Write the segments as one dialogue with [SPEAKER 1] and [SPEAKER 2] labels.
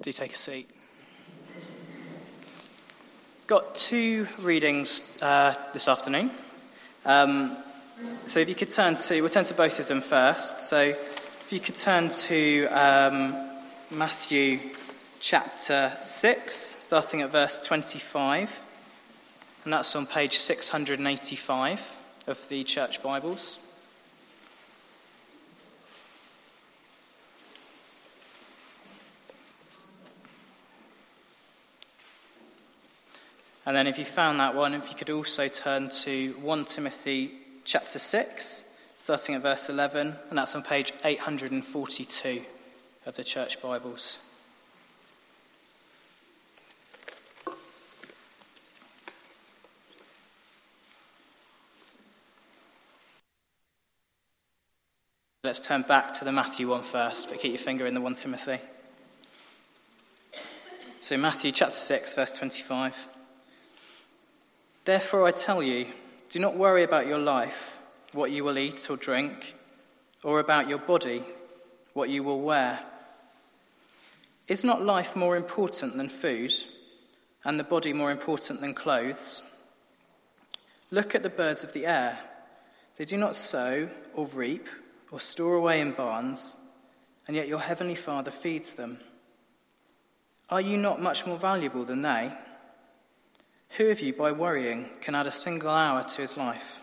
[SPEAKER 1] Do take a seat. Got two readings this afternoon. So if you could we'll turn to both of them first. So if you could turn to Matthew chapter 6, starting at verse 25. And that's on page 685 of the Church Bibles. And then if you found that one, if you could also turn to 1 Timothy chapter 6, starting at verse 11, and that's on page 842 of the Church Bibles. Let's turn back to the Matthew one first, but keep your finger in the 1 Timothy. So Matthew chapter 6, verse 25. Therefore I tell you, do not worry about your life, what you will eat or drink, or about your body, what you will wear. Is not life more important than food, and the body more important than clothes? Look at the birds of the air. They do not sow or reap or store away in barns, and yet your heavenly Father feeds them. Are you not much more valuable than they? Who of you, by worrying, can add a single hour to his life?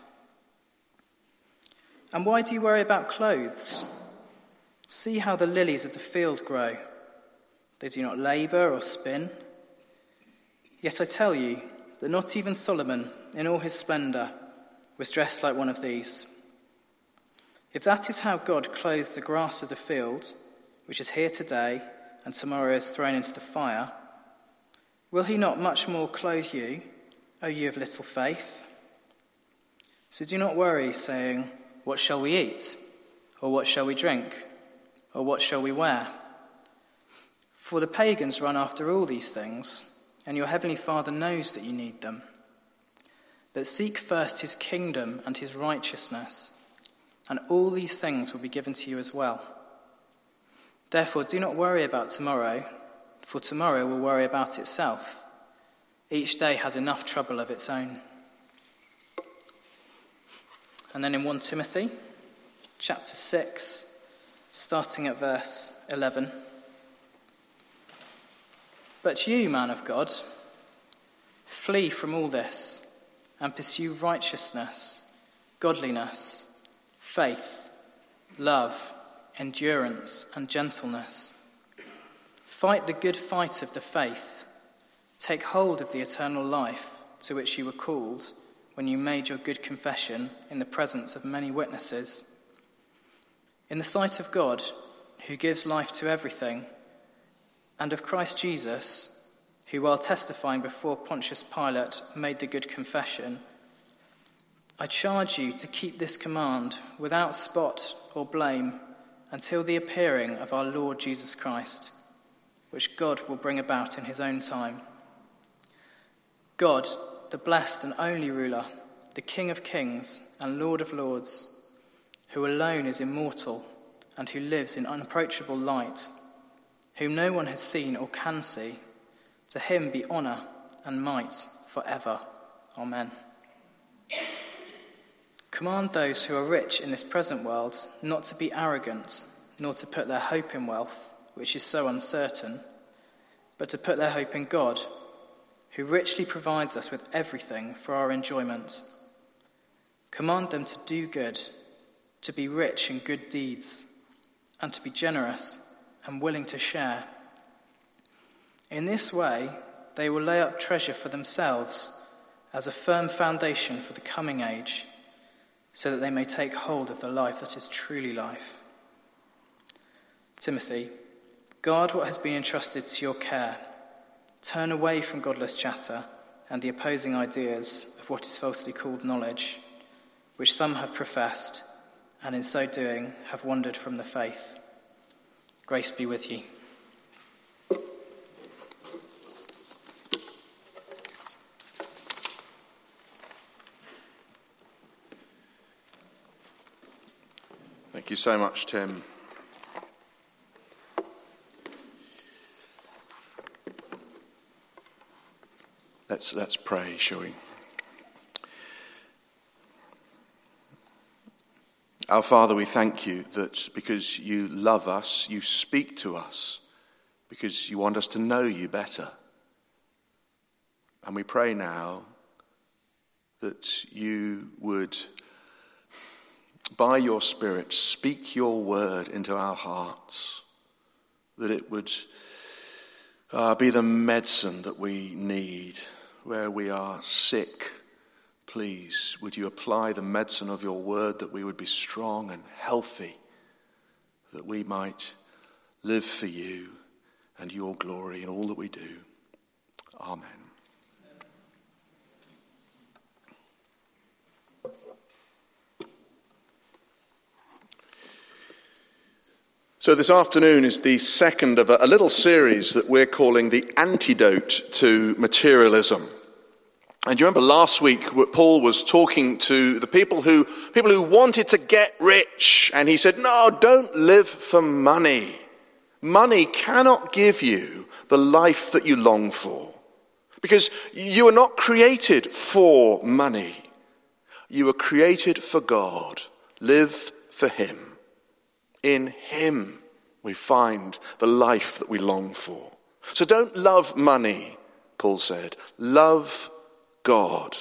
[SPEAKER 1] And why do you worry about clothes? See how the lilies of the field grow. They do not labor or spin. Yet I tell you that not even Solomon, in all his splendor, was dressed like one of these. If that is how God clothes the grass of the field, which is here today and tomorrow is thrown into the fire, will he not much more clothe you, O you of little faith? So do not worry, saying, what shall we eat? Or what shall we drink? Or what shall we wear? For the pagans run after all these things, and your heavenly Father knows that you need them. But seek first his kingdom and his righteousness, and all these things will be given to you as well. Therefore do not worry about tomorrow, for tomorrow will worry about itself. Each day has enough trouble of its own. And then in 1 Timothy, chapter 6, starting at verse 11. But you, man of God, flee from all this and pursue righteousness, godliness, faith, love, endurance, and gentleness. Fight the good fight of the faith. Take hold of the eternal life to which you were called when you made your good confession in the presence of many witnesses. In the sight of God, who gives life to everything, and of Christ Jesus, who while testifying before Pontius Pilate made the good confession, I charge you to keep this command without spot or blame until the appearing of our Lord Jesus Christ, which God will bring about in his own time. God, the blessed and only ruler, the King of kings and Lord of lords, who alone is immortal and who lives in unapproachable light, whom no one has seen or can see, to him be honour and might forever. Amen. Command those who are rich in this present world not to be arrogant, nor to put their hope in wealth, which is so uncertain, but to put their hope in God, who richly provides us with everything for our enjoyment. Command them to do good, to be rich in good deeds, and to be generous and willing to share. In this way, they will lay up treasure for themselves as a firm foundation for the coming age, so that they may take hold of the life that is truly life. Timothy, guard what has been entrusted to your care. Turn away from godless chatter and the opposing ideas of what is falsely called knowledge, which some have professed, and in so doing have wandered from the faith. Grace be with you.
[SPEAKER 2] Thank you so much, Tim. Let's pray, shall we? Our Father, we thank you that because you love us, you speak to us, because you want us to know you better. And we pray now that you would, by your Spirit, speak your word into our hearts, that it would be the medicine that we need where we are sick. Please, would you apply the medicine of your word that we would be strong and healthy, that we might live for you and your glory in all that we do. Amen. So this afternoon is the second of a little series that we're calling The Antidote to Materialism. And you remember last week Paul was talking to the people who wanted to get rich, and he said, no, don't live for money. Money cannot give you the life that you long for, because you are not created for money. You were created for God. Live for him. In him we find the life that we long for. So don't love money, Paul said. Love God.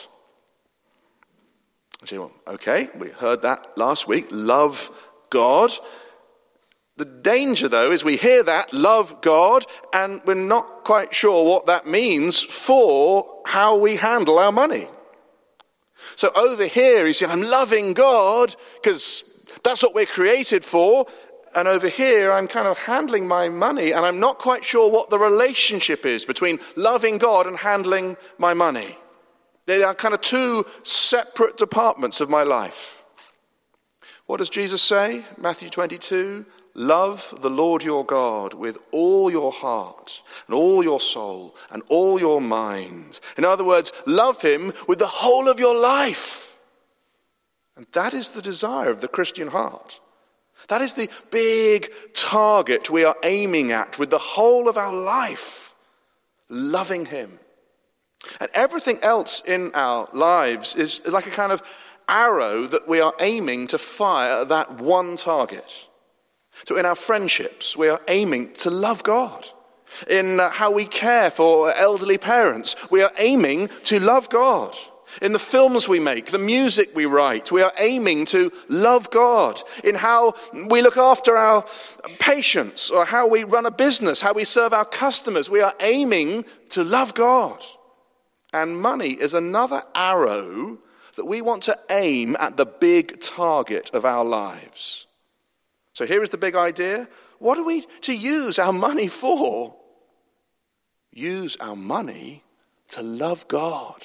[SPEAKER 2] I say, well, okay, we heard that last week. Love God. The danger, though, is we hear that, love God, and we're not quite sure what that means for how we handle our money. So over here, you see, I'm loving God because that's what we're created for. And over here, I'm kind of handling my money, and I'm not quite sure what the relationship is between loving God and handling my money. They are kind of two separate departments of my life. What does Jesus say? Matthew 22, love the Lord your God with all your heart and all your soul and all your mind. In other words, love him with the whole of your life. And that is the desire of the Christian heart. That is the big target we are aiming at with the whole of our life. Loving him. And everything else in our lives is like a kind of arrow that we are aiming to fire at that one target. So in our friendships, we are aiming to love God. In how we care for elderly parents, we are aiming to love God. In the films we make, the music we write, we are aiming to love God. In how we look after our patients, or how we run a business, how we serve our customers, we are aiming to love God. And money is another arrow that we want to aim at the big target of our lives. So here is the big idea. What are we to use our money for? Use our money to love God.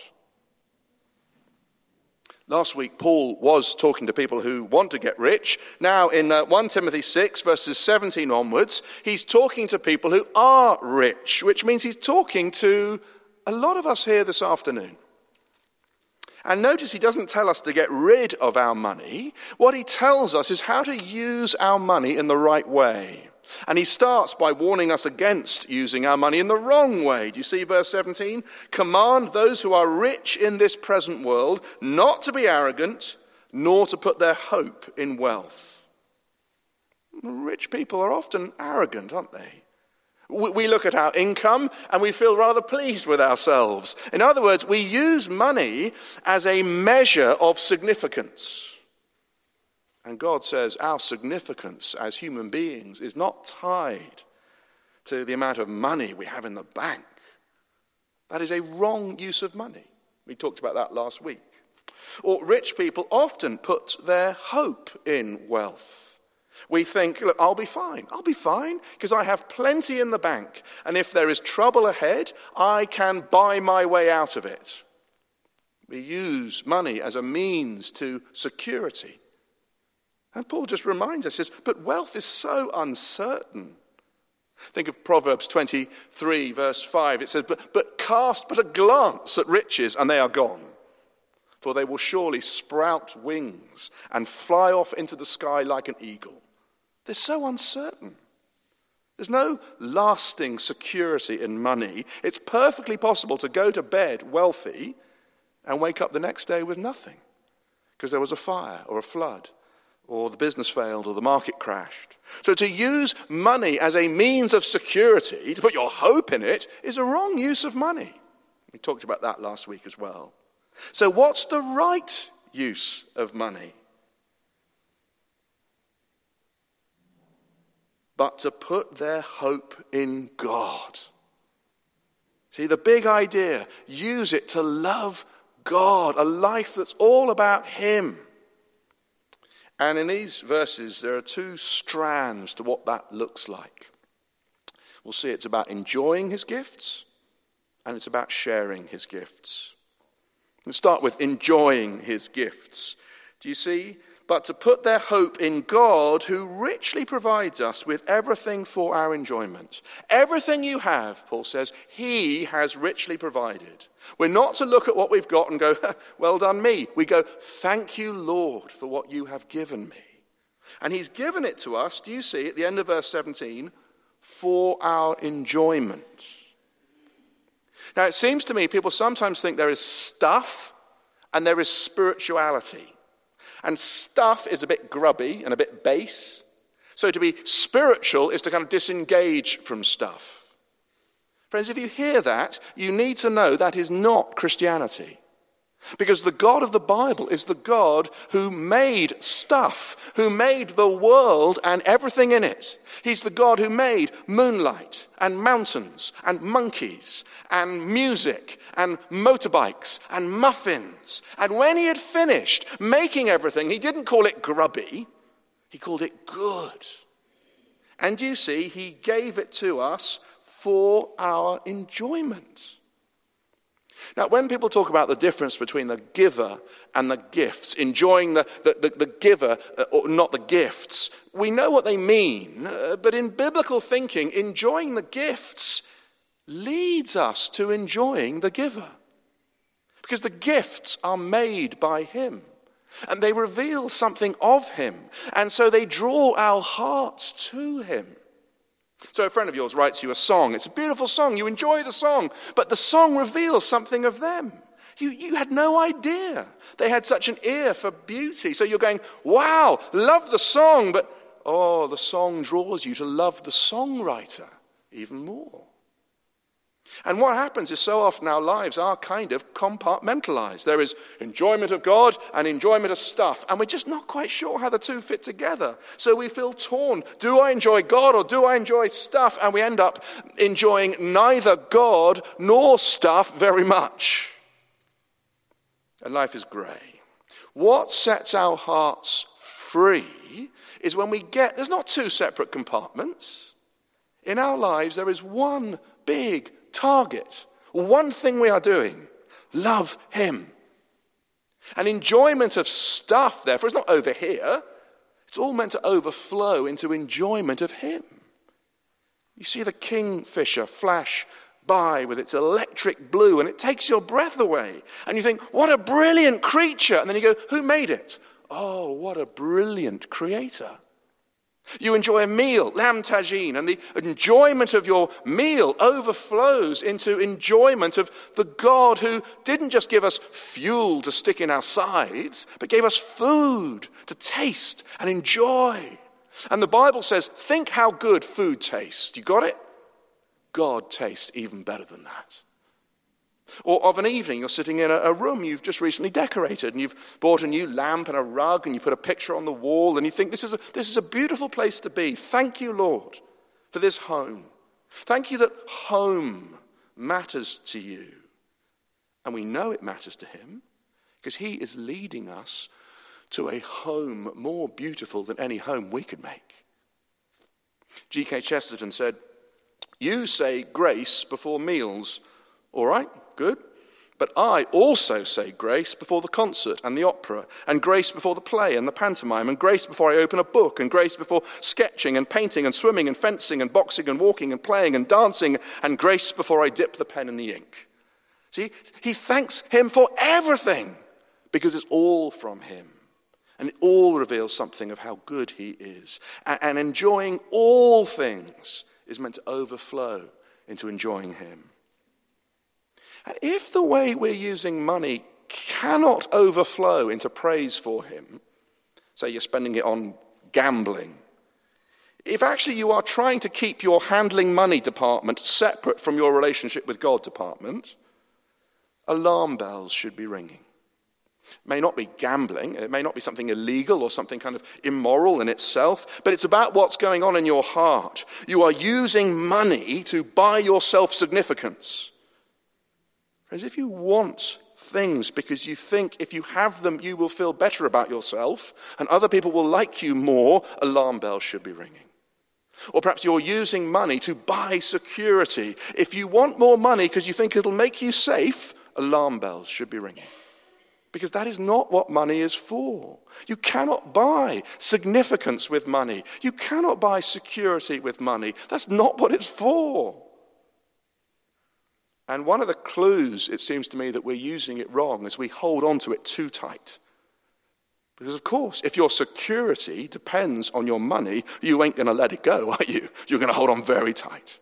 [SPEAKER 2] Last week, Paul was talking to people who want to get rich. Now, in 1 Timothy 6, verses 17 onwards, he's talking to people who are rich, which means he's talking to a lot of us here this afternoon. And notice he doesn't tell us to get rid of our money. What he tells us is how to use our money in the right way. And he starts by warning us against using our money in the wrong way. Do you see verse 17? Command those who are rich in this present world not to be arrogant, nor to put their hope in wealth. Rich people are often arrogant, aren't they? We look at our income and we feel rather pleased with ourselves. In other words, we use money as a measure of significance. And God says our significance as human beings is not tied to the amount of money we have in the bank. That is a wrong use of money. We talked about that last week. Or rich people often put their hope in wealth. We think, look, I'll be fine because I have plenty in the bank. And if there is trouble ahead, I can buy my way out of it. We use money as a means to security. And Paul just reminds us, says, but wealth is so uncertain. Think of Proverbs 23, verse 5. It says, but cast but a glance at riches, and they are gone. For they will surely sprout wings and fly off into the sky like an eagle. They're so uncertain. There's no lasting security in money. It's perfectly possible to go to bed wealthy and wake up the next day with nothing because there was a fire or a flood or the business failed or the market crashed. So to use money as a means of security, to put your hope in it, is a wrong use of money. We talked about that last week as well. So what's the right use of money? But to put their hope in God. See, the big idea, use it to love God, a life that's all about him. And in these verses, there are two strands to what that looks like. We'll see it's about enjoying his gifts, and it's about sharing his gifts. Let's start with enjoying his gifts. Do you see? But to put their hope in God, who richly provides us with everything for our enjoyment. Everything you have, Paul says, he has richly provided. We're not to look at what we've got and go, well done me. We go, thank you, Lord, for what you have given me. And he's given it to us, do you see, at the end of verse 17, for our enjoyment. Now, it seems to me people sometimes think there is stuff and there is spirituality. And stuff is a bit grubby and a bit base. So to be spiritual is to kind of disengage from stuff. Friends, if you hear that, you need to know that is not Christianity. Because the God of the Bible is the God who made stuff, who made the world and everything in it. He's the God who made moonlight and mountains and monkeys and music and motorbikes and muffins. And when he had finished making everything, he didn't call it grubby, he called it good. And you see, he gave it to us for our enjoyment. Now, when people talk about the difference between the giver and the gifts, enjoying the giver or not the gifts, we know what they mean. But in biblical thinking, enjoying the gifts leads us to enjoying the giver. Because the gifts are made by him. And they reveal something of him. And so they draw our hearts to him. So a friend of yours writes you a song. It's a beautiful song. You enjoy the song. But the song reveals something of them. You had no idea. They had such an ear for beauty. So you're going, wow, love the song. But, the song draws you to love the songwriter even more. And what happens is so often our lives are kind of compartmentalized. There is enjoyment of God and enjoyment of stuff. And we're just not quite sure how the two fit together. So we feel torn. Do I enjoy God or do I enjoy stuff? And we end up enjoying neither God nor stuff very much. And life is grey. What sets our hearts free is when we get, there's not two separate compartments. In our lives, there is one big target, one thing we are doing, love him. And enjoyment of stuff, therefore, is not over here. It's all meant to overflow into enjoyment of him. You see the kingfisher flash by with its electric blue and it takes your breath away. And you think, what a brilliant creature. And then you go, who made it? Oh, what a brilliant creator. You enjoy a meal, lamb tagine, and the enjoyment of your meal overflows into enjoyment of the God who didn't just give us fuel to stick in our sides, but gave us food to taste and enjoy. And the Bible says, think how good food tastes. You got it? God tastes even better than that. Or of an evening, you're sitting in a room you've just recently decorated and you've bought a new lamp and a rug and you put a picture on the wall and you think, this is a beautiful place to be. Thank you, Lord, for this home. Thank you that home matters to you. And we know it matters to him because he is leading us to a home more beautiful than any home we could make. G.K. Chesterton said, you say grace before meals. All right, good. But I also say grace before the concert and the opera, and grace before the play and the pantomime, and grace before I open a book, and grace before sketching and painting and swimming and fencing and boxing and walking and playing and dancing, and grace before I dip the pen in the ink. See, he thanks him for everything because it's all from him. And it all reveals something of how good he is. And enjoying all things is meant to overflow into enjoying him. And if the way we're using money cannot overflow into praise for him, say you're spending it on gambling, if actually you are trying to keep your handling money department separate from your relationship with God department, alarm bells should be ringing. It may not be gambling, it may not be something illegal or something kind of immoral in itself, but it's about what's going on in your heart. You are using money to buy yourself significance. Whereas if you want things because you think if you have them you will feel better about yourself and other people will like you more, alarm bells should be ringing. Or perhaps you're using money to buy security. If you want more money because you think it'll make you safe, alarm bells should be ringing. Because that is not what money is for. You cannot buy significance with money. You cannot buy security with money. That's not what it's for. And one of the clues, it seems to me, that we're using it wrong is we hold on to it too tight. Because, of course, if your security depends on your money, you ain't going to let it go, are you? You're going to hold on very tight.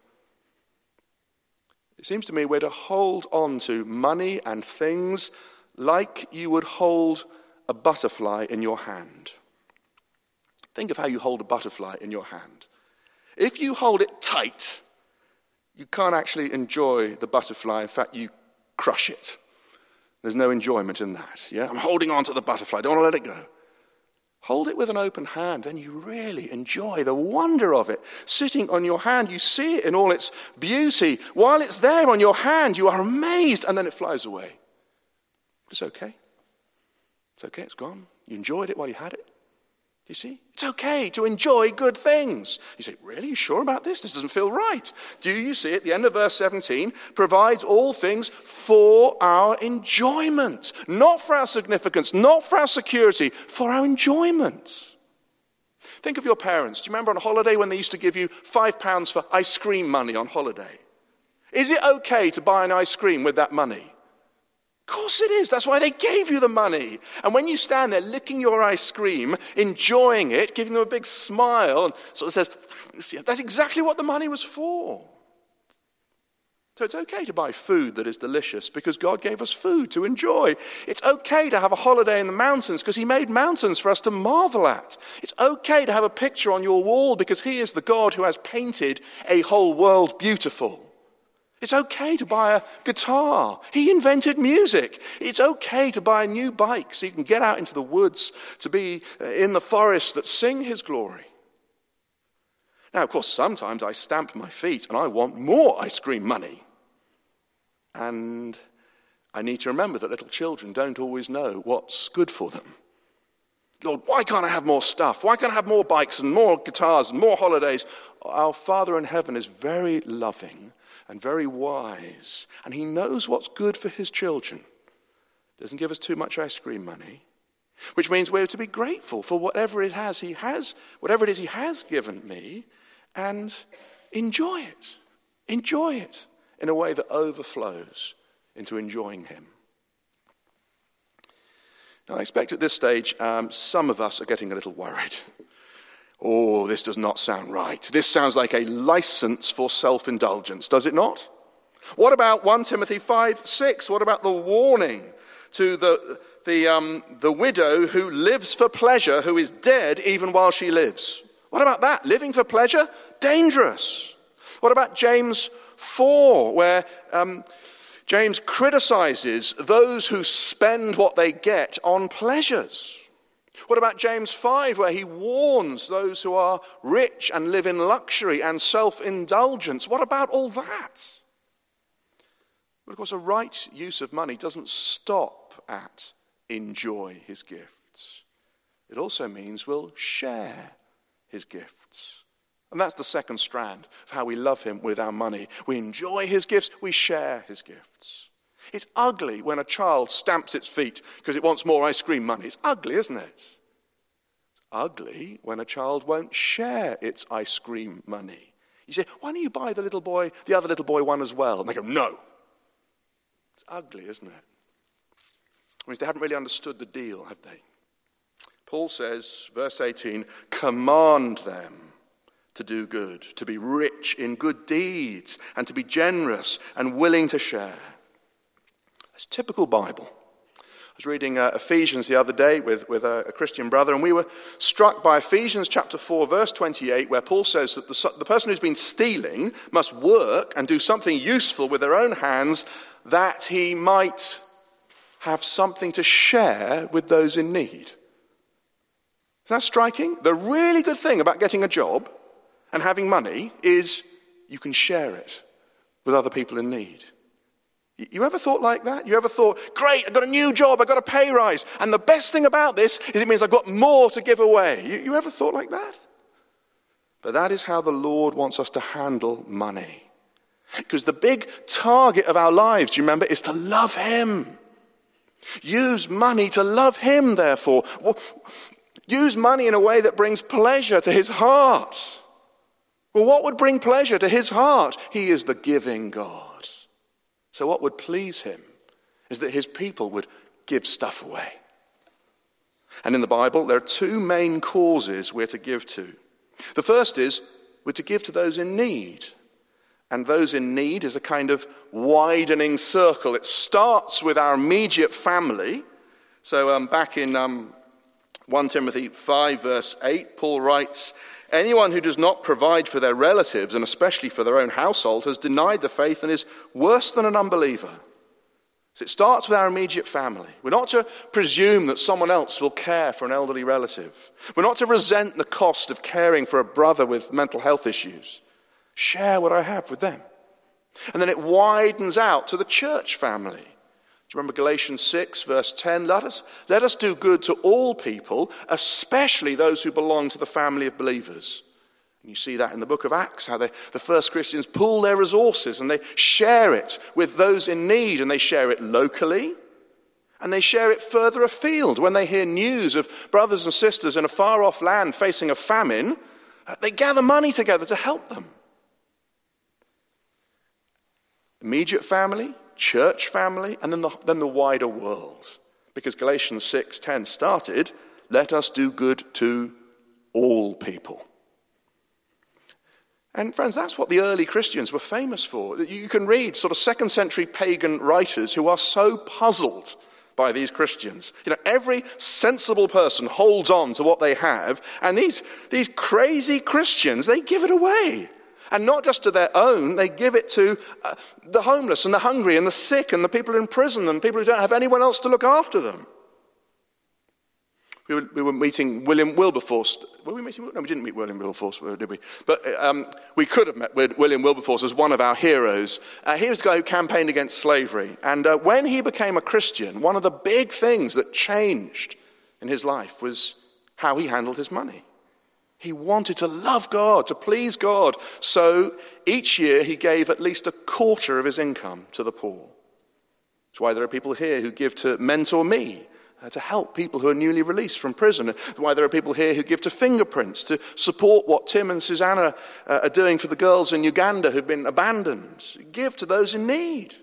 [SPEAKER 2] It seems to me we're to hold on to money and things like you would hold a butterfly in your hand. Think of how you hold a butterfly in your hand. If you hold it tight, you can't actually enjoy the butterfly. In fact, you crush it. There's no enjoyment in that. Yeah, I'm holding on to the butterfly. Don't want to let it go. Hold it with an open hand, then you really enjoy the wonder of it. Sitting on your hand, you see it in all its beauty. While it's there on your hand, you are amazed, and then it flies away. It's okay. It's okay, it's gone. You enjoyed it while you had it. You see? It's okay to enjoy good things. You say, really? You sure about this? This doesn't feel right. Do you see at the end of verse 17, provides all things for our enjoyment. Not for our significance, not for our security, for our enjoyment. Think of your parents. Do you remember on holiday when they used to give you £5 for ice cream money on holiday? Is it okay to buy an ice cream with that money? Of course it is. That's why they gave you the money. And when you stand there licking your ice cream, enjoying it, giving them a big smile, and sort of says, that's exactly what the money was for. So it's okay to buy food that is delicious because God gave us food to enjoy. It's okay to have a holiday in the mountains because he made mountains for us to marvel at. It's okay to have a picture on your wall because he is the God who has painted a whole world beautiful. It's okay to buy a guitar. He invented music. It's okay to buy a new bike so you can get out into the woods, to be in the forest that sing his glory. Now, of course, sometimes I stamp my feet and I want more ice cream money. And I need to remember that little children don't always know what's good for them. Lord, why can't I have more stuff? Why can't I have more bikes and more guitars and more holidays? Our Father in heaven is very loving and very wise, and he knows what's good for his children. Doesn't give us too much ice cream money, which means we're to be grateful for whatever it is he has given me, and enjoy it in a way that overflows into enjoying him. Now, I expect at this stage some of us are getting a little worried. Oh, this does not sound right. This sounds like a license for self-indulgence, does it not? What about 1 Timothy 5:6? What about the warning to the widow who lives for pleasure, who is dead even while she lives? What about that? Living for pleasure? Dangerous. What about James 4, where James criticizes those who spend what they get on pleasures? What about James 5, where he warns those who are rich and live in luxury and self-indulgence? What about all that? But of course, a right use of money doesn't stop at enjoy his gifts. It also means we'll share his gifts. And that's the second strand of how we love him with our money. We enjoy his gifts, we share his gifts. It's ugly when a child stamps its feet because it wants more ice cream money. It's ugly, isn't it? It's ugly when a child won't share its ice cream money. You say, why don't you buy the other little boy one as well? And they go, no. It's ugly, isn't it? It means they haven't really understood the deal, have they? Paul says, verse 18, command them to do good, to be rich in good deeds, and to be generous and willing to share. It's typical Bible. I was reading Ephesians the other day with a Christian brother, and we were struck by Ephesians chapter 4, verse 28, where Paul says that the person who's been stealing must work and do something useful with their own hands, that he might have something to share with those in need. Isn't that striking? The really good thing about getting a job and having money is you can share it with other people in need. You ever thought like that? You ever thought, great, I've got a new job, I've got a pay rise, and the best thing about this is it means I've got more to give away. You ever thought like that? But that is how the Lord wants us to handle money. Because the big target of our lives, do you remember, is to love him. Use money to love him, therefore. Use money in a way that brings pleasure to his heart. Well, what would bring pleasure to his heart? He is the giving God. So what would please him is that his people would give stuff away. And in the Bible, there are two main causes we're to give to. The first is we're to give to those in need. And those in need is a kind of widening circle. It starts with our immediate family. So back in 1 Timothy 5, verse 8, Paul writes, anyone who does not provide for their relatives, and especially for their own household, has denied the faith and is worse than an unbeliever. So it starts with our immediate family. We're not to presume that someone else will care for an elderly relative. We're not to resent the cost of caring for a brother with mental health issues. Share what I have with them. And then it widens out to the church family. Do you remember Galatians 6, verse 10? Let us do good to all people, especially those who belong to the family of believers. And you see that in the book of Acts, how the first Christians pool their resources and they share it with those in need, and they share it locally, and they share it further afield. When they hear news of brothers and sisters in a far-off land facing a famine, they gather money together to help them. Immediate family, church family, and then the wider world. Because Galatians 6:10 started, let us do good to all people. And friends, that's what the early Christians were famous for. You can read sort of 2nd century pagan writers who are so puzzled by these Christians. You know, every sensible person holds on to what they have, and these crazy Christians, they give it away. And not just to their own, they give it to the homeless and the hungry and the sick and the people in prison and people who don't have anyone else to look after them. We were meeting William Wilberforce. Were we meeting? No, we didn't meet William Wilberforce, did we? But we could have met with William Wilberforce as one of our heroes. He was a guy who campaigned against slavery. And when he became a Christian, one of the big things that changed in his life was how he handled his money. He wanted to love God, to please God. So each year he gave at least a quarter of his income to the poor. That's why there are people here who give to Mentor Me, to help people who are newly released from prison. That's why there are people here who give to Fingerprints, to support what Tim and Susanna are doing for the girls in Uganda who've been abandoned. Give to those in need.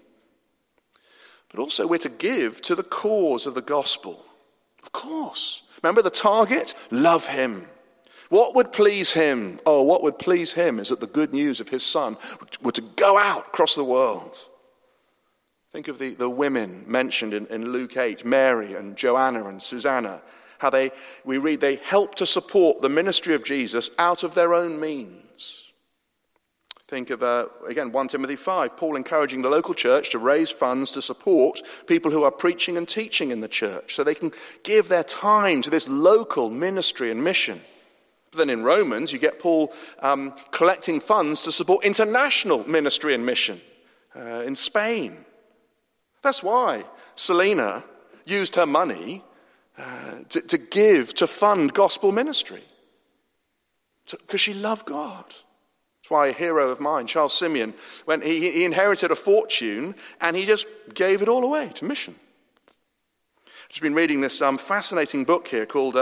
[SPEAKER 2] But also we're to give to the cause of the gospel. Of course. Remember the target? Love him. What would please him? Oh, what would please him is that the good news of his son were to go out across the world. Think of the women mentioned in Luke 8, Mary and Joanna and Susanna, how we read they helped to support the ministry of Jesus out of their own means. Think of, again, 1 Timothy 5, Paul encouraging the local church to raise funds to support people who are preaching and teaching in the church so they can give their time to this local ministry and mission. But then in Romans, you get Paul collecting funds to support international ministry and mission in Spain. That's why Selena used her money to give, to fund gospel ministry. Because she loved God. That's why a hero of mine, Charles Simeon, when he inherited a fortune and he just gave it all away to mission. I've just been reading this fascinating book here called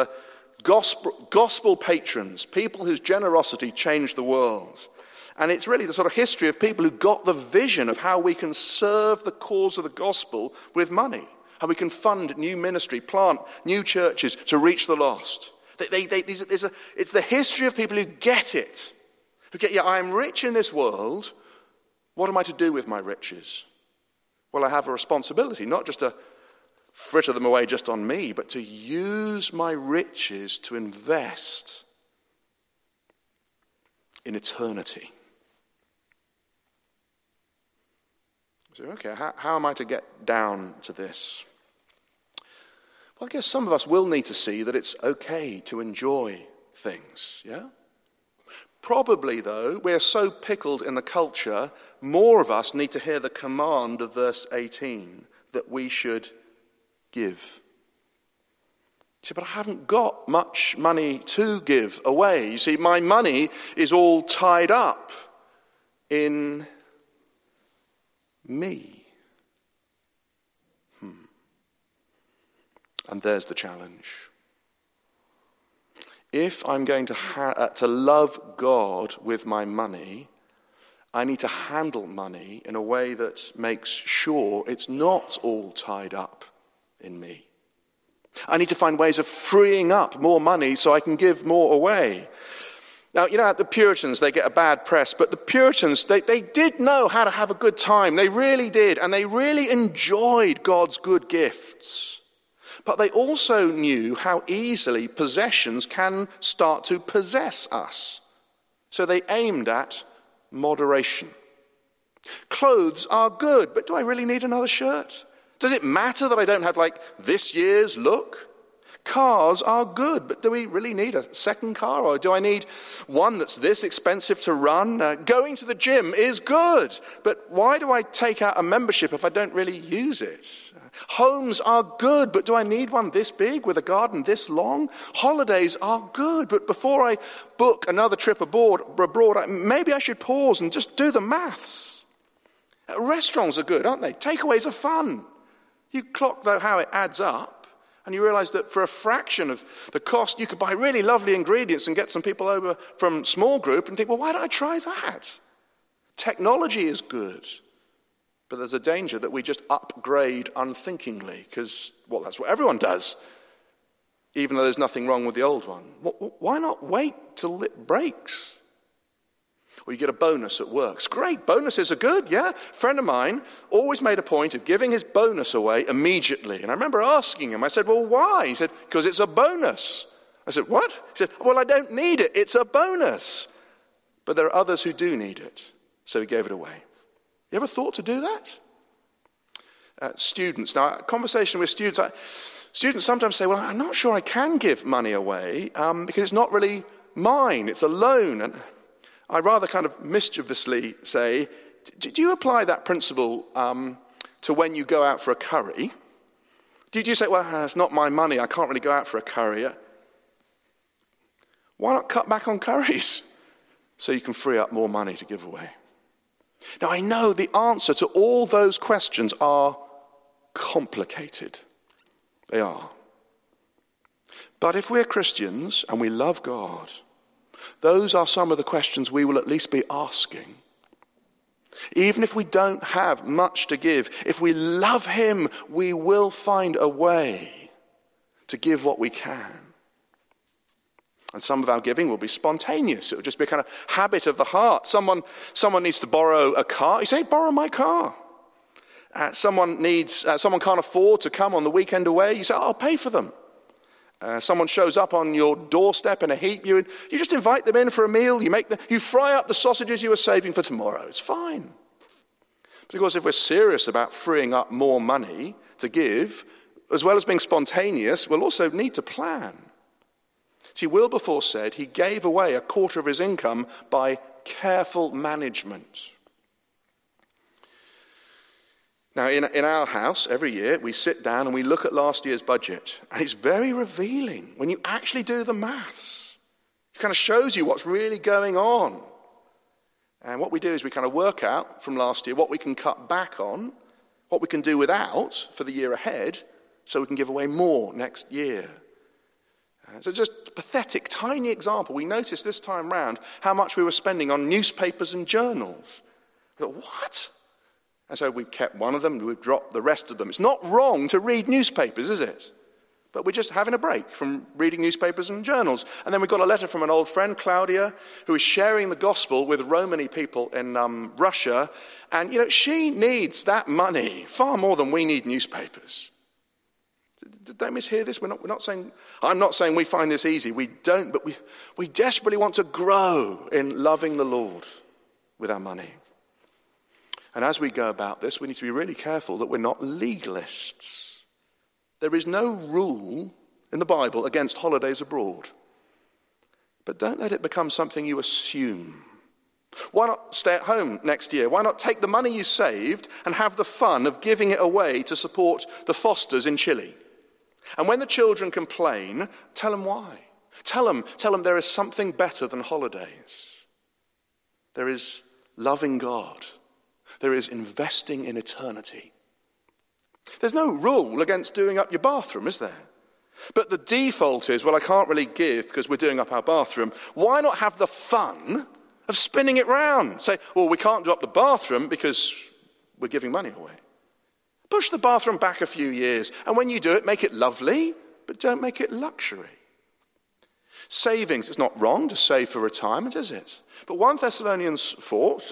[SPEAKER 2] Gospel Patrons, people whose generosity changed the world. And it's really the sort of history of people who got the vision of how we can serve the cause of the gospel with money, how we can fund new ministry, plant new churches to reach the lost. It's the history of people who get it. Okay, yeah, I am rich in this world. What am I to do with my riches? Well, I have a responsibility, not just to fritter them away just on me, but to use my riches to invest in eternity. So, okay, how am I to get down to this? Well, I guess some of us will need to see that it's okay to enjoy things, yeah? Probably, though, we're so pickled in the culture, more of us need to hear the command of verse 18 that we should give. You say, but I haven't got much money to give away. You see, my money is all tied up in me. And there's the challenge. If I'm going to love God with my money, I need to handle money in a way that makes sure it's not all tied up in me. I need to find ways of freeing up more money so I can give more away. Now, you know, the Puritans, they get a bad press, but the Puritans, they did know how to have a good time. They really did, and they really enjoyed God's good gifts. But they also knew how easily possessions can start to possess us. So they aimed at moderation. Clothes are good, but do I really need another shirt? Does it matter that I don't have, this year's look? Cars are good, but do we really need a second car? Or do I need one that's this expensive to run? Going to the gym is good, but why do I take out a membership if I don't really use it? Homes are good, but do I need one this big with a garden this long? Holidays are good, but before I book another trip abroad, maybe I should pause and just do the maths. Restaurants are good, aren't they? Takeaways are fun. You clock, though, how it adds up, and you realize that for a fraction of the cost, you could buy really lovely ingredients and get some people over from small group and think, well, why don't I try that? Technology is good. But there's a danger that we just upgrade unthinkingly because, well, that's what everyone does, even though there's nothing wrong with the old one. Why not wait till it breaks? Or you get a bonus at work. It's great. Bonuses are good, yeah? A friend of mine always made a point of giving his bonus away immediately. And I remember asking him, I said, well, why? He said, because it's a bonus. I said, what? He said, well, I don't need it. It's a bonus. But there are others who do need it. So he gave it away. You ever thought to do that? Students. Now, a conversation with students, students sometimes say, well, I'm not sure I can give money away because it's not really mine. It's a loan. And I rather kind of mischievously say, do you apply that principle to when you go out for a curry? Did you say, well, it's not my money. I can't really go out for a curry. Why not cut back on curries so you can free up more money to give away? Now, I know the answer to all those questions are complicated. They are. But if we're Christians and we love God, those are some of the questions we will at least be asking. Even if we don't have much to give, if we love him, we will find a way to give what we can. And some of our giving will be spontaneous. It will just be a kind of habit of the heart. Someone needs to borrow a car. You say, borrow my car. Someone can't afford to come on the weekend away. You say, I'll pay for them. Someone shows up on your doorstep in a heap. You just invite them in for a meal. You fry up the sausages you were saving for tomorrow. It's fine. Because if we're serious about freeing up more money to give, as well as being spontaneous, we'll also need to plan. See, Wilberforce said he gave away a quarter of his income by careful management. Now, in our house, every year, we sit down and we look at last year's budget. And it's very revealing when you actually do the maths. It kind of shows you what's really going on. And what we do is we kind of work out from last year what we can cut back on, what we can do without for the year ahead, so we can give away more next year. So just a pathetic, tiny example. We noticed this time round how much we were spending on newspapers and journals. I thought, what? And so we've kept one of them, we've dropped the rest of them. It's not wrong to read newspapers, is it? but we're just having a break from reading newspapers and journals. And then we got a letter from an old friend, Claudia, who is sharing the gospel with Romani people in Russia. And, she needs that money far more than we need newspapers. Don't mishear this. I'm not saying we find this easy. We don't, but we desperately want to grow in loving the Lord with our money. And as we go about this, we need to be really careful that we're not legalists. There is no rule in the Bible against holidays abroad. But don't let it become something you assume. Why not stay at home next year? Why not take the money you saved and have the fun of giving it away to support the Fosters in Chile? And when the children complain, tell them why. Tell them there is something better than holidays. There is loving God. There is investing in eternity. There's no rule against doing up your bathroom, is there? But the default is, well, I can't really give because we're doing up our bathroom. Why not have the fun of spinning it round? Say, well, we can't do up the bathroom because we're giving money away. Push the bathroom back a few years, and when you do it, make it lovely, but don't make it luxury. Savings, it's not wrong to save for retirement, is it? But 1 Thessalonians 4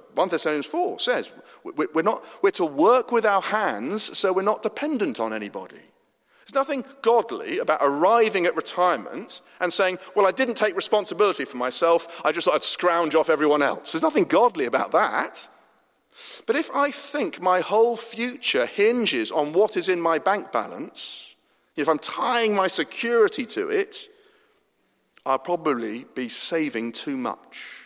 [SPEAKER 2] says we're to work with our hands so we're not dependent on anybody. There's nothing godly about arriving at retirement and saying, well, I didn't take responsibility for myself, I just thought I'd scrounge off everyone else. There's nothing godly about that. But if I think my whole future hinges on what is in my bank balance, if I'm tying my security to it, I'll probably be saving too much.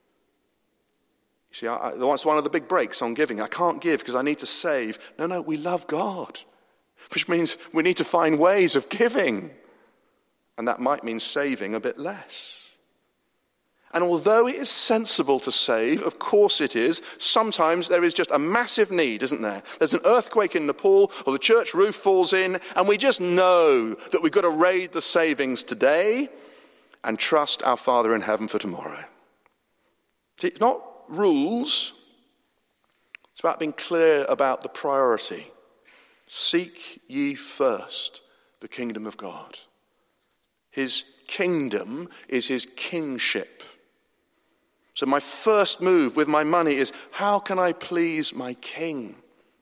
[SPEAKER 2] You see, that's one of the big breaks on giving. I can't give because I need to save. No, we love God, which means we need to find ways of giving. And that might mean saving a bit less. And although it is sensible to save, of course it is, sometimes there is just a massive need, isn't there? There's an earthquake in Nepal, or the church roof falls in, and we just know that we've got to raid the savings today and trust our Father in heaven for tomorrow. See, it's not rules. It's about being clear about the priority. Seek ye first the kingdom of God. His kingdom is his kingship. So my first move with my money is, how can I please my king?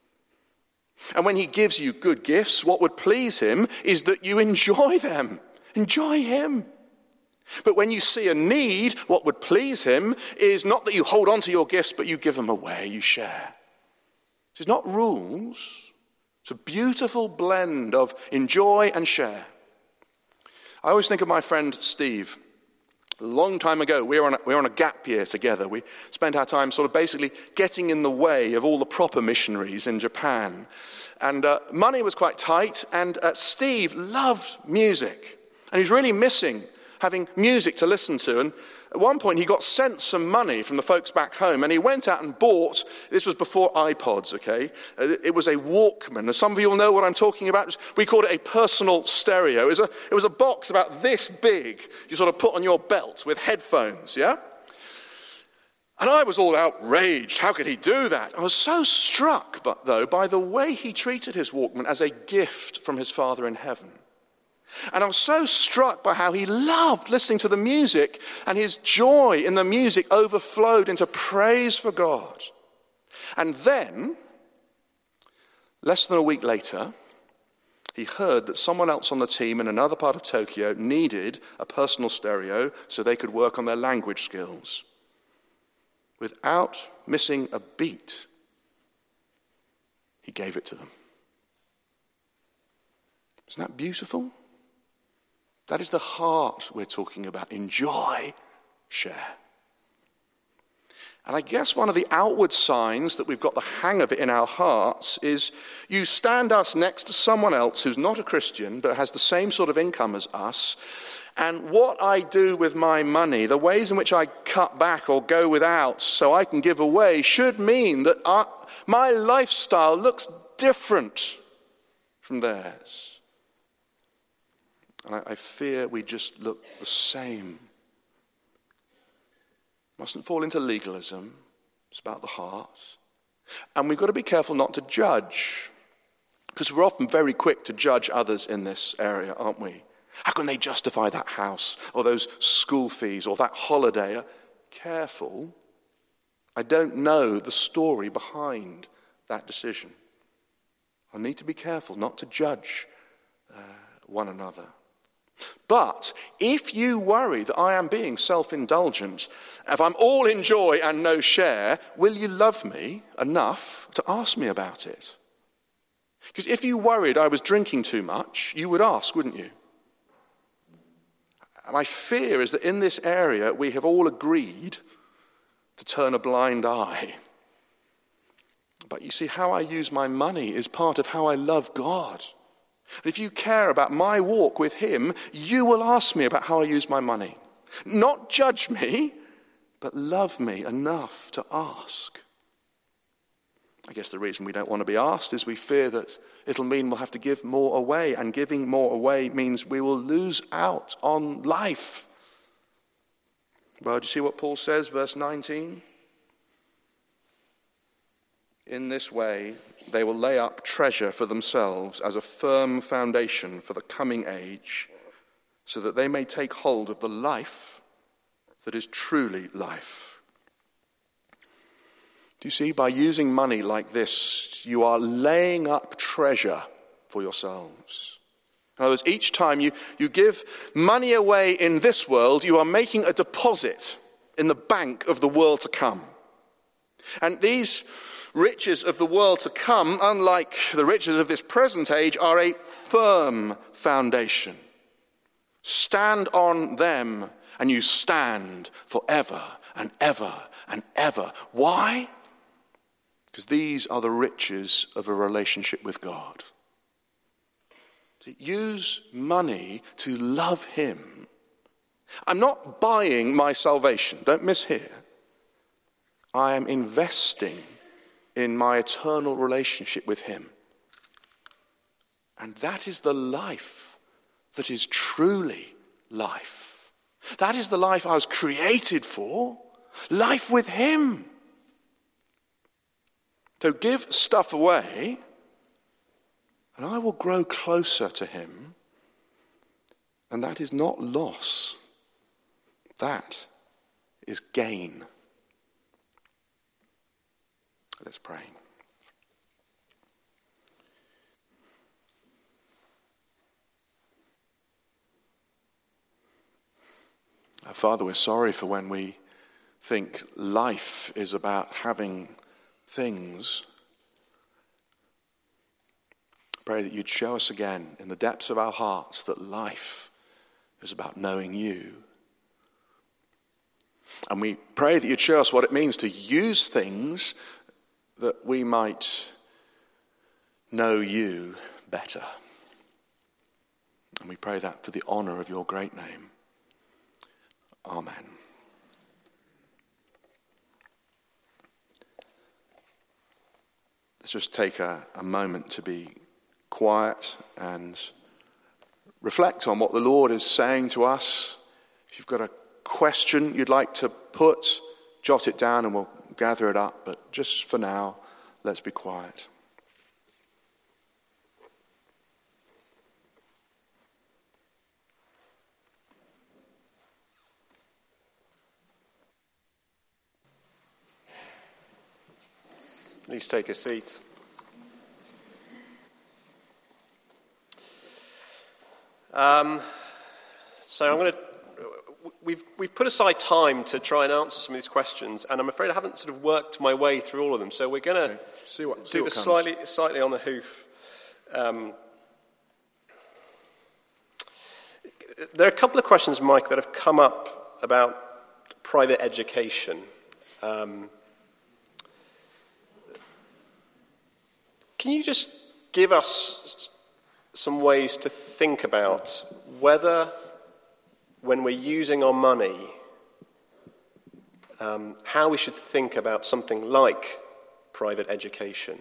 [SPEAKER 2] And when he gives you good gifts, what would please him is that you enjoy them. Enjoy him. But when you see a need, what would please him is not that you hold on to your gifts, but you give them away, you share. It's not rules. It's a beautiful blend of enjoy and share. I always think of my friend Steve. A long time ago, we were on a gap year together. We spent our time sort of basically getting in the way of all the proper missionaries in Japan. And money was quite tight, and Steve loved music. And he's really missing having music to listen to. And at one point, he got sent some money from the folks back home, and he went out and bought, this was before iPods, okay? It was a Walkman. As some of you will know what I'm talking about, we called it a personal stereo. It was a box about this big, you sort of put on your belt with headphones, yeah? And I was all outraged. How could he do that? I was so struck, though, by the way he treated his Walkman as a gift from his Father in heaven. And I was so struck by how he loved listening to the music, and his joy in the music overflowed into praise for God. And then, less than a week later, he heard that someone else on the team in another part of Tokyo needed a personal stereo so they could work on their language skills. Without missing a beat, he gave it to them. Isn't that beautiful? That is the heart we're talking about. Enjoy, share. And I guess one of the outward signs that we've got the hang of it in our hearts is you stand us next to someone else who's not a Christian but has the same sort of income as us, and what I do with my money, the ways in which I cut back or go without so I can give away, should mean that my lifestyle looks different from theirs. And I fear we just look the same. Mustn't fall into legalism. It's about the heart. And we've got to be careful not to judge. Because we're often very quick to judge others in this area, aren't we? How can they justify that house or those school fees or that holiday? Careful. I don't know the story behind that decision. I need to be careful not to judge one another. But if you worry that I am being self-indulgent, if I'm all in joy and no share, will you love me enough to ask me about it? Because if you worried I was drinking too much, you would ask, wouldn't you? My fear is that in this area we have all agreed to turn a blind eye. But you see, how I use my money is part of how I love God. And if you care about my walk with him, you will ask me about how I use my money. Not judge me, but love me enough to ask. I guess the reason we don't want to be asked is we fear that it'll mean we'll have to give more away, and giving more away means we will lose out on life. Well, do you see what Paul says, verse 19? In this way, they will lay up treasure for themselves as a firm foundation for the coming age, so that they may take hold of the life that is truly life. Do you see, by using money like this, you are laying up treasure for yourselves. In other words, each time you give money away in this world, you are making a deposit in the bank of the world to come. And these riches of the world to come, unlike the riches of this present age, are a firm foundation. Stand on them, and you stand forever and ever and ever. Why? Because these are the riches of a relationship with God. To use money to love him. I'm not buying my salvation, don't mishear. I am investing in my eternal relationship with him. And that is the life that is truly life. That is the life I was created for. Life with him. So give stuff away, and I will grow closer to him. And that is not loss. That is gain. Let's pray. Father, we're sorry for when we think life is about having things. Pray that you'd show us again in the depths of our hearts that life is about knowing you. And we pray that you'd show us what it means to use things that we might know you better. And we pray that for the honor of your great name. Amen. Let's just take a moment to be quiet and reflect on what the Lord is saying to us. If you've got a question you'd like to put, jot it down and we'll gather it up. But just for now, let's be quiet.
[SPEAKER 3] Please take a seat. So I'm going to. We've put aside time to try and answer some of these questions, and I'm afraid I haven't sort of worked my way through all of them. So we're going to do this slightly on the hoof. There are a couple of questions, Mike, that have come up about private education. Can you just give us some ways to think about whether, when we're using our money, how we should think about something like private education?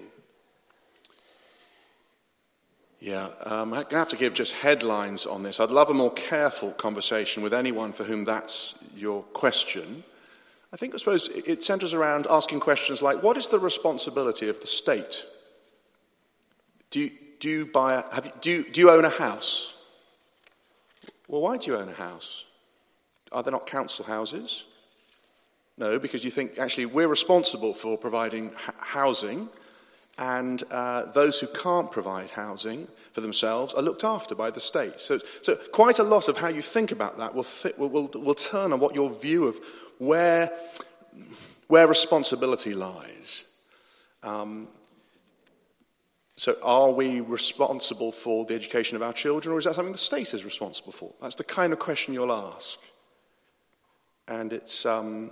[SPEAKER 2] Yeah, I'm going to have to give just headlines on this. I'd love a more careful conversation with anyone for whom that's your question. I suppose it centres around asking questions like, what is the responsibility of the state? Do you own a house? Well, why do you own a house? Are there not council houses? No, because you think, actually, we're responsible for providing housing, and those who can't provide housing for themselves are looked after by the state. So quite a lot of how you think about that will turn on what your view of where responsibility lies. So are we responsible for the education of our children, or is that something the state is responsible for? That's the kind of question you'll ask. And it's a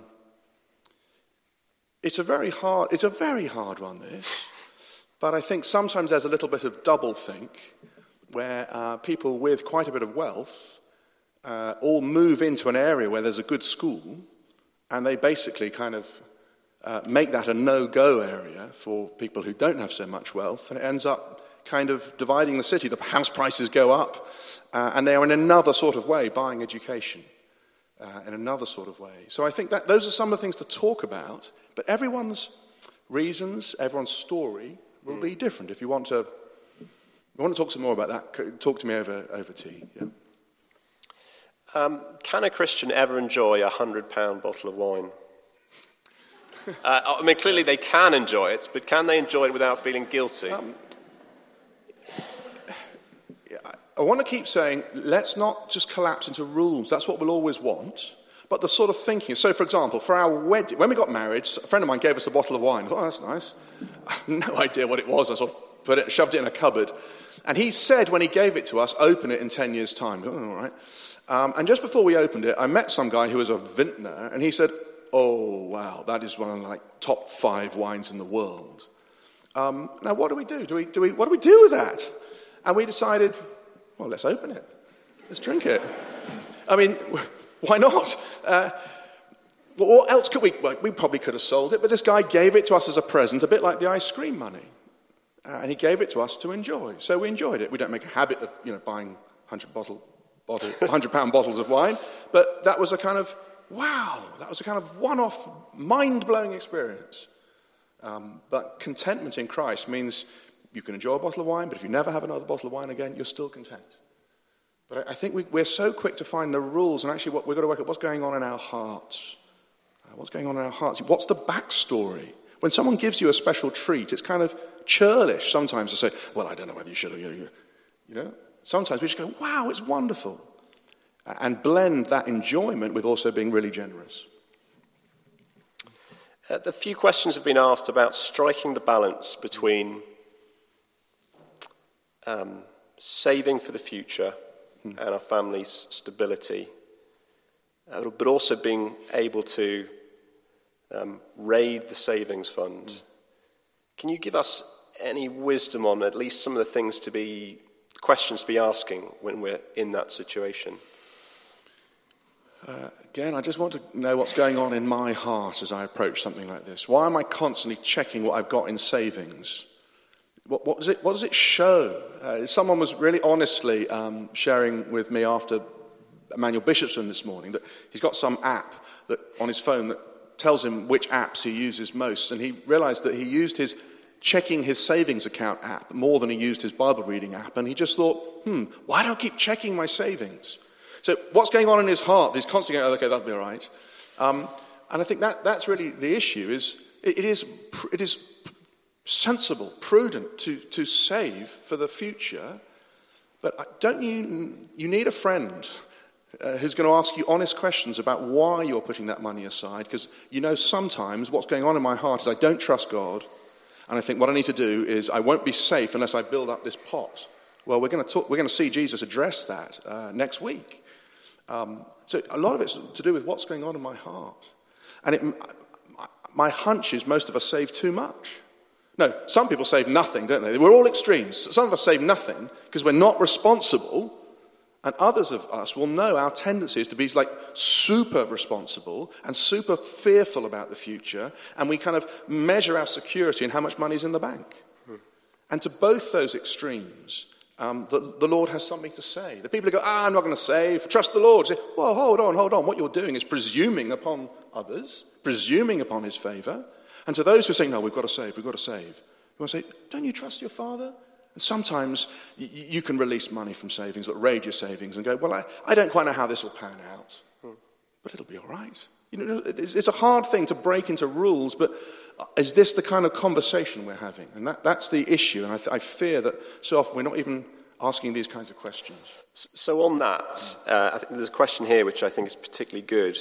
[SPEAKER 2] very hard one, this. But I think sometimes there's a little bit of doublethink where people with quite a bit of wealth all move into an area where there's a good school, and they basically kind of make that a no-go area for people who don't have so much wealth, and it ends up kind of dividing the city. The house prices go up, and they are in another sort of way buying education in another sort of way. So I think that those are some of the things to talk about, but everyone's reasons, everyone's story will be different. If you want to talk some more about that, talk to me over tea. Yeah.
[SPEAKER 3] Can a Christian ever enjoy a £100 bottle of wine? I mean, clearly they can enjoy it, but can they enjoy it without feeling guilty?
[SPEAKER 2] I want to keep saying, let's not just collapse into rules. That's what we'll always want. But the sort of thinking. So, for example, for our wedding, when we got married, a friend of mine gave us a bottle of wine. I thought, oh, that's nice. I had no idea what it was. I sort of shoved it in a cupboard. And he said when he gave it to us, open it in 10 years' time. Oh, all right. And just before we opened it, I met some guy who was a vintner, and he said, oh, wow, that is one of the top 5 wines in the world. Now, what do we do? What do we do with that? And we decided, well, let's open it. Let's drink it. I mean, why not? What else could we... Well, we probably could have sold it, but this guy gave it to us as a present, a bit like the ice cream money. And he gave it to us to enjoy. So we enjoyed it. We don't make a habit of buying £100 bottles of wine, but that was a kind of, wow, that was a kind of one-off, mind-blowing experience. But contentment in Christ means you can enjoy a bottle of wine, but if you never have another bottle of wine again, you're still content. But I think we're so quick to find the rules, and actually we've got to work out what's going on in our hearts. What's going on in our hearts? What's the backstory? When someone gives you a special treat, it's kind of churlish sometimes to say, well, I don't know whether you should have, you know. Sometimes we just go, wow, it's wonderful. And blend that enjoyment with also being really generous.
[SPEAKER 3] The few questions have been asked about striking the balance between saving for the future and our family's stability, but also being able to raid the savings fund. Can you give us any wisdom on at least some of the questions to be asking when we're in that situation? Again, I just want to know what's going on in my heart as I approach something like this. Why am I constantly checking what I've got in savings? What does it show? Someone was really honestly sharing with me after Emmanuel Bishopson this morning that he's got some app that on his phone that tells him which apps he uses most, and he realized that he used his checking his savings account app more than he used his Bible reading app, and he just thought, why do I keep checking my savings? So what's going on in his heart? He's constantly going, okay, that'll be all right. And I think that's really the issue. It is sensible, prudent to save for the future, but don't you need a friend who's going to ask you honest questions about why you're putting that money aside? Because sometimes what's going on in my heart is I don't trust God, and I think what I need to do is I won't be safe unless I build up this pot. Well, we're going to see Jesus address that next week. So a lot of it's to do with what's going on in my heart. And my hunch is most of us save too much. No, some people save nothing, don't they? We're all extremes. Some of us save nothing because we're not responsible, and others of us will know our tendency is to be super responsible and super fearful about the future, and we kind of measure our security in how much money's in the bank. And to both those extremes, the Lord has something to say. The people who go, I'm not going to save, trust the Lord. Say, well, hold on. What you're doing is presuming upon others, presuming upon his favour. And to those who are saying, no, we've got to save. You want to say, don't you trust your Father? And sometimes you can release money from savings, like raid your savings, and go, well, I don't quite know how this will pan out, but it'll be all right. It's a hard thing to break into rules, but is this the kind of conversation we're having? And that's the issue, and I fear that so often we're not even asking these kinds of questions.
[SPEAKER 4] So on that, I think there's a question here which I think is particularly good.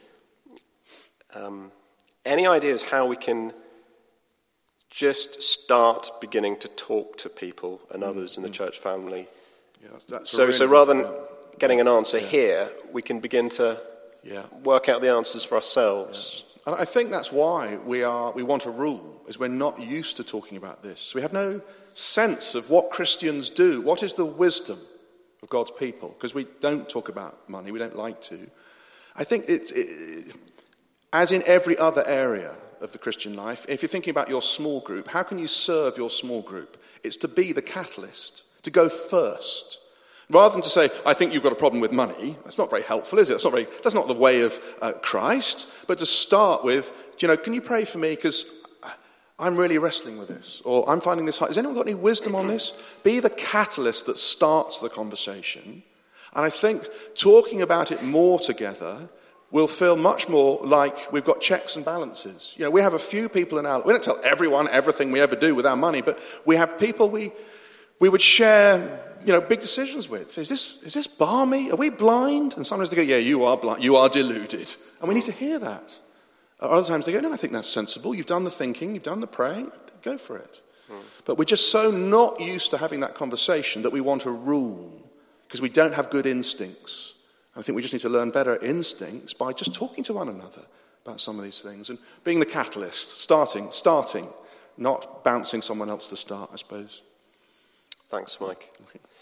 [SPEAKER 4] Any ideas how we can just start beginning to talk to people and others in the church family?
[SPEAKER 3] Yeah,
[SPEAKER 4] so rather than getting an answer here, we can begin to work out the answers for ourselves.
[SPEAKER 3] Yeah. And I think that's why we want a rule, is we're not used to talking about this. We have no sense of what Christians do. What is the wisdom of God's people? Because we don't talk about money. We don't like to. I think as in every other area of the Christian life, if you're thinking about your small group, how can you serve your small group? It's to be the catalyst, to go first. Rather than to say, I think you've got a problem with money. That's not very helpful, is it? That's not the way of Christ. But to start with, can you pray for me because I'm really wrestling with this, or I'm finding this hard. Has anyone got any wisdom on this? Be the catalyst that starts the conversation. And I think talking about it more together will feel much more like we've got checks and balances. We have a few people in we don't tell everyone everything we ever do with our money, but we have people we would share, big decisions with. Is this balmy? Are we blind? And sometimes they go, yeah, you are blind. You are deluded. And we need to hear that. Other times they go, no, I think that's sensible. You've done the thinking. You've done the praying. Go for it. But we're just so not used to having that conversation that we want a rule because we don't have good instincts. I think we just need to learn better instincts by just talking to one another about some of these things and being the catalyst, starting, not bouncing someone else to start, I suppose.
[SPEAKER 4] Thanks, Mike.
[SPEAKER 3] Okay.